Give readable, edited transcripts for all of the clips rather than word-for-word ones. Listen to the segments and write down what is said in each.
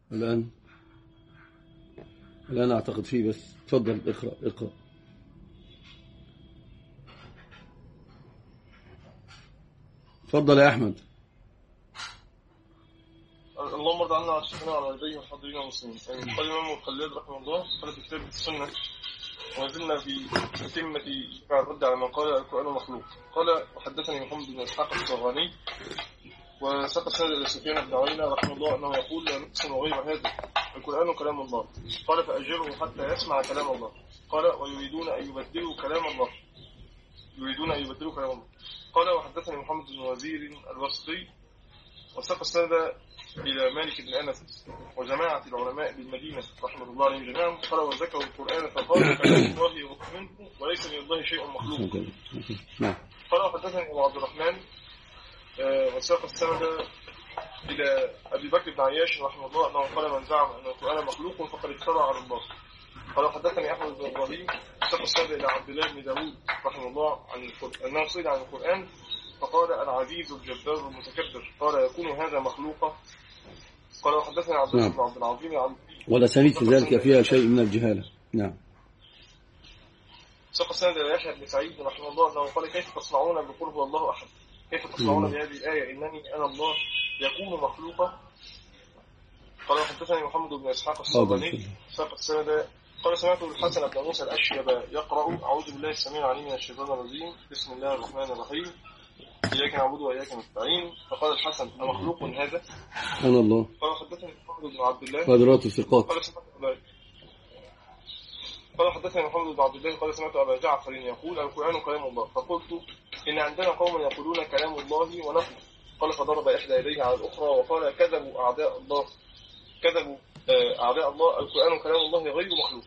الآن أعتقد فيه، بس تفضل اقرأ. تفضل يا أحمد. اللهم ارض عنا واشفنا على يديه وحاضرين المسلمين. قال الإمام الخلال رحمه الله قال في كتاب السنة، ونزلنا في تتمة الرد على من قال القرآن مخلوق. قال وحدثني محمد بن إسحاق الصغاني وساق السند إلى سفيان بن عيينة رحمه الله أنه يقول لا نقسم غير هذا القرآن كلام الله. قال فأجره حتى يسمع كلام الله. قال ويريدون أن يبدلوا كلام الله. قال وحدثني محمد بن وزير الوسطي وساق السند إلى مالك بن أنس وجماعة العلماء بالمدينة رحمه الله عليهم جميعا. قال وذكروا القرآن فقالوا كلام الله منه وليس من الله شيء مخلوق. قال وحدثني أبو عبد الرحمن وساق السند إلى أبي بكر بن عياش رحمه الله أنه قال من زعم أن القرآن مخلوق فقد افترى على الله. قال وحدثني أحمد بن إبراهيم وساق السند إلى عبد الله بن داود رحمه الله أنه سئل عن القرآن فقال العزيز الجبار المتكبر. قال يكون هذا مخلوقا. قال وحدثني عبد الله بن عبد العظيم ولا سميت ذلك فيها شيء من الجهالة. نعم. ساق السند إلى يحيى بن سعيد رحمه الله أنه قال كيف تصنعون بقول هو الله أحد؟ كيف تصنعون بهذه الآية إنني أنا الله يكون مخلوقا؟ قال وحدثني محمد بن إسحاق الصغاني ساق السند قال سمعت الحسن بن موسى الأشيب يقرأ أعوذ بالله السميع العليم من الشيطان الرجيم بسم الله الرحمن الرحيم إياك نعبد وإياك نستعين. فقال الحسن أمخلوق هذا؟ أنا الله. قال حدثني محمد بن عبد الله قدرات الثقات. قال حدثني محمد بن عبد الله قال سمعت أبا جعفر يقول القرآن كلام الله. فقلت إن عندنا قوم يقولون كلام الله ونحن. قال فضرب إحدى يديه على الأخرى وقال كذبوا أعداء الله القرآن كلام الله غير مخلوق.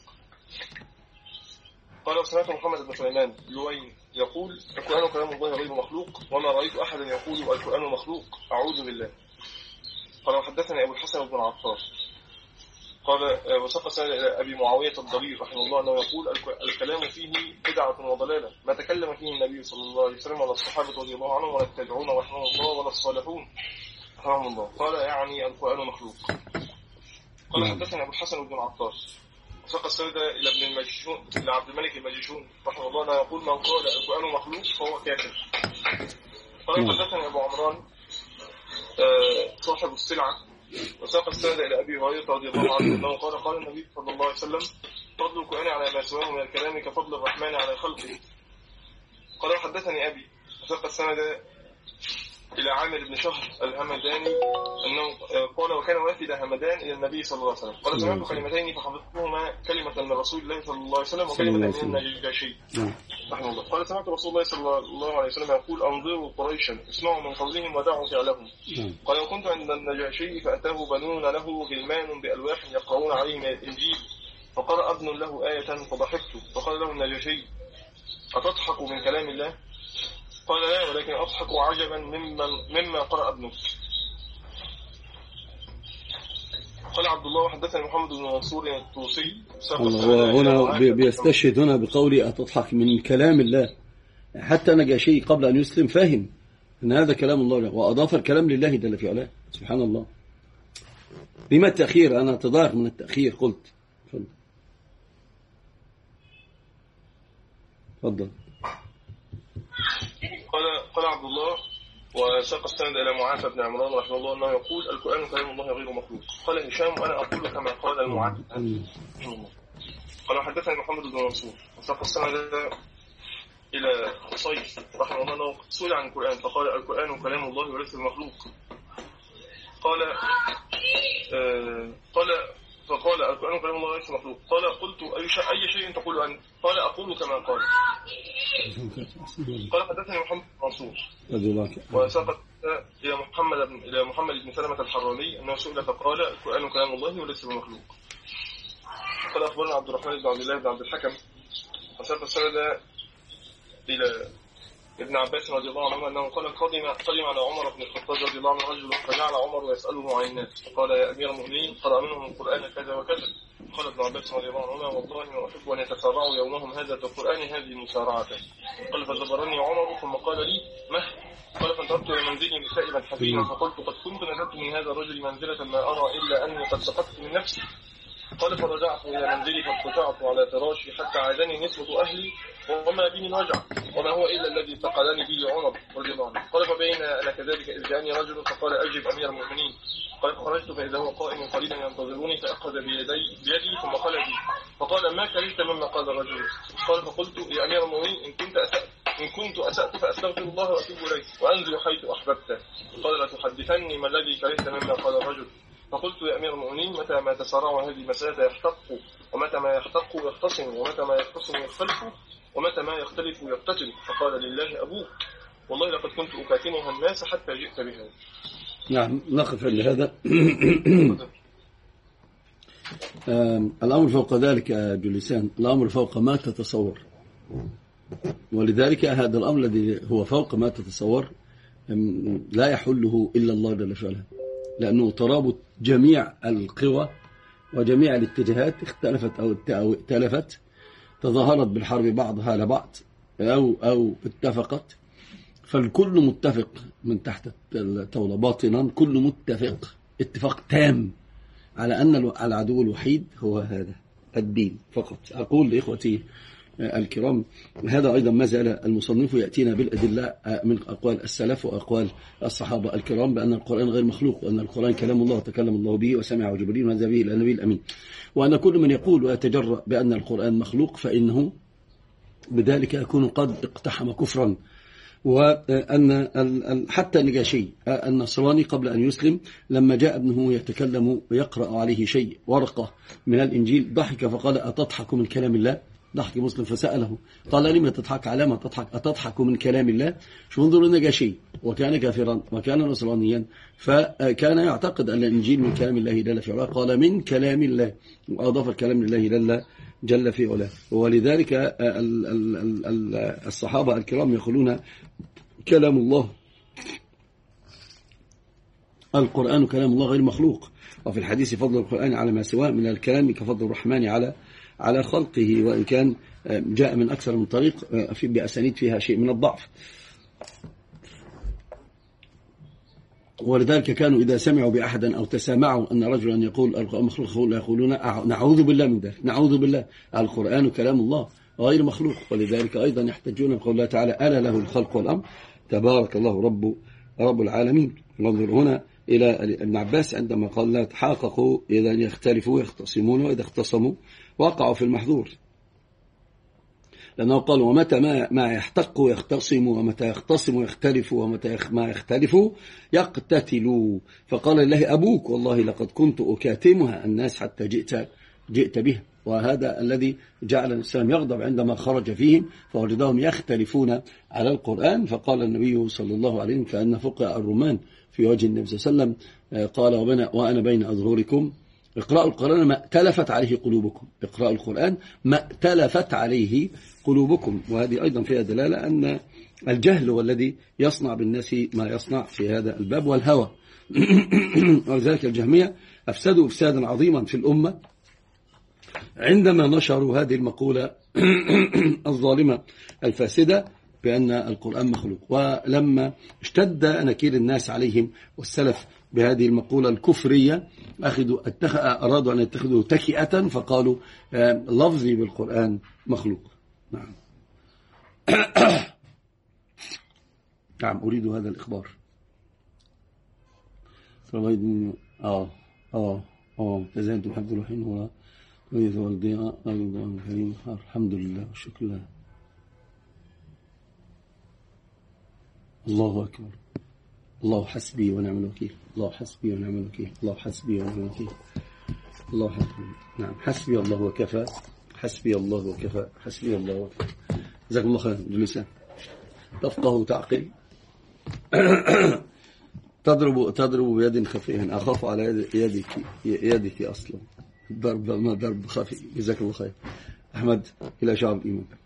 قال وسمعت محمد بن سليمان لوين يقول القرآن كلام الله غير مخلوق وما رأيت أحدا يقول القرآن مخلوق أعوذ بالله. قال وحدثني أبو الحسن بن عطار قال وساق سند إلى أبي معاوية الضرير رحمه الله أنه يقول الكلام فيه بدعة وضلالة ما تكلم فيه النبي صلى الله عليه وسلم ولا الصحابة رضي الله عنهم ولا التابعون رحمه الله ولا الصالحون رحمه الله. قال يعني القرآن مخلوق. قال حدثني أبو الحسن بن عطار وساق السند إلى ابن المجشون إلى عبد الملك المجشون رحمه الله أنه يقول من قال القرآن مخلوق فهو كافر. قال حدثني أبو عمران صاحب السلعة وساق السند إلى أبي هريرة رضي الله عنه أنه قال النبي صلى الله عليه وسلم فضل القرآن على ما سواه من الكلام كفضل الرحمن على خلقه. قال حدثني أبي وساق السند إلى عامر بن شهر الهمداني أنه قال وكان وافد همدان إلى النبي صلى الله عليه وسلم قال سمعت كلمتين فحفظتهما كلمة من رسول الله صلى الله عليه وسلم وكلمة من النجاشي رحمه الله. قال سمعت رسول الله صلى الله عليه وسلم يقول أنظروا قريشا اسمعوا من قولهم ودعوا فعلهم. قال وكنت عند النجاشي فأتاه بنون له غلمان بألواح يقرؤون عليهم الإنجيل فقرأ ابن له آية فضحكت فقال له النجاشي أتضحك من كلام الله؟ قال لا ولكن أضحك عجبا مما قرأ ابنك. قال عبد الله وحدثني محمد بن منصور الطوسي هنا بيستشهد هنا بقولي أتضحك من كلام الله. حتى نجاشي قبل أن يسلم فاهم أن هذا كلام الله وأضاف الكلام لله جل في علاه سبحان الله. بما التأخير؟ أنا أتضايق من التأخير. قلت تفضل. قال عبد الله وساق السند إلى معافى بن عمران رحمه الله أنه يقول القرآن كلام الله غير مخلوق. قال هشام وأنا أقول كما قال المعافى. قال حدثني محمد بن منصور وساق السند إلى قصي رحمه الله أنه سئل عن القرآن فقال القرآن كلام الله وليس بمخلوق. فقال القرآن كلام الله وليس مخلوق. قال قلت أي شيء تقول أنت؟ قال أقول كما قال. قال حدثني محمد بن منصور وساقت إلى محمد بن سلمة الحراني أنه سئل فقال القرآن كلام الله وليس بمخلوق. قال أخبرنا عبد الرحمن بن عبد الله بن عبد الحكم وساق السند إلى ابن عباس رضي الله عنه أنه قال قدم على عمر بن الخطاب رضي الله عنه رجل فجعل عمر يسأله عن الناس فقال يا أمير المؤمنين قرأ منهم القرآن كذا وكذا قال ابن عباس رضي الله عنهما والله ما أحب أن يتسارعوا يومهم هذا بالقرآن هذه مسارعة. قال فزبرني عمر ثم قال لي مه. قال فانطلقت إلى منزلي سائبا حزينا فقلت قد كنت نزلت من هذا الرجل منزلة ما أرى إلا أني قد سقطت من نفسي. قال فرجعت إلى منزلي فارتفعت على فراشي حتى عادني نسبة أهلي وما بي من وجع وما هو إلا الذي فقدني به عمر رضي الله عنه. قال فبين أنا كذلك إذ جاءني رجل فقال أجب أمير المؤمنين. قال فخرجت فإذا هو قائم قليلا ينتظروني فأخذ بيدي ثم قال لي فقال ما كرهت مما قال الرجل. قال فقلت يا أمير المؤمنين إن كنت أسأت فأستغفر الله وأتوب إليه وأنزل حيث أحببت. قال لا تحدثني ما الذي كرهت مما قال الرجل. فقلت يا أمير المؤمنين متى ما تسارع هذه المسألة يحتق ومتى ما يحتق يختصم ومتى ما يختصم يختلف ومتى ما يختلف يقتتل. فقال لله أبوك والله لقد كنت أكاتمها الناس حتى جئت بها. نعم نقف عند هذا. الأمر فوق ذلك يا جلسان، الأمر فوق ما تتصور، ولذلك هذا الأمر الذي هو فوق ما تتصور لا يحله إلا الله جل وعلا، لأنه ترابط جميع القوى وجميع الاتجاهات اختلفت أو ائتلفت، تظاهرت بالحرب بعضها على بعض أو اتفقت، فالكل متفق من تحت الطاولة باطنا، كل متفق اتفاق تام على أن العدو الوحيد هو هذا الدين فقط. أقول لإخوتي الكرام هذا أيضا ما زال المصنف يأتينا بالأدلة من أقوال السلف وأقوال الصحابة الكرام بأن القرآن غير مخلوق، وأن القرآن كلام الله وتكلم الله به وسمعه جبريل ونزل به إلى النبي الأمين، وأن كل من يقول ويتجرأ بأن القرآن مخلوق فإنه بذلك يكون قد اقتحم كفرا. وأن حتى النجاشي النصراني قبل أن يسلم لما جاء ابنه يتكلم ويقرأ عليه شيء ورقة من الإنجيل ضحك فقال أتضحك من كلام الله؟ ضحك مسلم فسأله قال لما تضحك؟ على ما تضحك؟ أتضحك من كلام الله؟ شو انظروا النجاشي وكان كافرا وكان نصرانيا فكان يعتقد أن الإنجيل من كلام الله جل في علاه، قال من كلام الله وأضاف الكلام لله جل في علاه. ولذلك الصحابة الكرام يقولون كلام الله القرآن كلام الله غير مخلوق، وفي الحديث فضل القرآن على ما سواه من الكلام كفضل الرحمن على خلقه، وإن كان جاء من أكثر من طريق بأسانيد فيها شيء من الضعف. ولذلك كانوا إذا سمعوا بأحد أو تسامعوا أن رجلا يقول القرآن مخلوق يقولون نعوذ بالله من ذلك، نعوذ بالله، القرآن كلام الله غير مخلوق. ولذلك أيضا يحتجون بقول الله تعالى ألا له الخلق والأمر تبارك الله رب العالمين. ننظر هنا إلى ابن عباس عندما قال لا تحاققوا إذا يختلفوا يختصمون وإذا اختصموا وقعوا في المحذور، لأنه قال ومتى ما يحتق يختصم ومتى يختصم يختلف ومتى ما يختلفوا يقتتلوا. فقال الله أبوك والله لقد كنت أكاتمها الناس حتى جئت بها. وهذا الذي جعل الإسلام يغضب عندما خرج فيهم فوجدهم يختلفون على القرآن، فقال النبي صلى الله عليه وسلم كأن فقع الرومان في وجه النبي صلى الله عليه وسلم قال وأنا بين أظهركم اقرأوا القرآن ما ائتلفت عليه قلوبكم، اقرأوا القرآن ما ائتلفت عليه قلوبكم. وهذه أيضا فيها دلالة أن الجهل هو الذي يصنع بالناس ما يصنع في هذا الباب والهوى. ولذلك الجهمية أفسدوا إفسادا عظيما في الأمة عندما نشروا هذه المقولة الظالمة الفاسدة بأن القرآن مخلوق. ولما اشتد نكير الناس عليهم والسلف بهذه المقولة الكفرية أرادوا أن يتخذوا تكئة فقالوا لفظي بالقرآن مخلوق. نعم. نعم أريد هذا الإخبار. تزايد الحمد الرحيم هو وإذا والدياء الكريم الحمد لله والشكر لله. الله أكبر، الله حسبي ونعم الوكيل، الله حسبي ونعم الوكيل، الله حسبي ونعم الوكيل، الله حسبي. نعم حسبي الله وكفى، حسبي الله وكفى، حسبي الله وكفى. جزاكم الله خير جلسان. تفقه تعقل تضرب بيد خفيف أخاف على يدك أصلا ضرب خفي. جزاك الله خير أحمد إلى شعب الإيمان.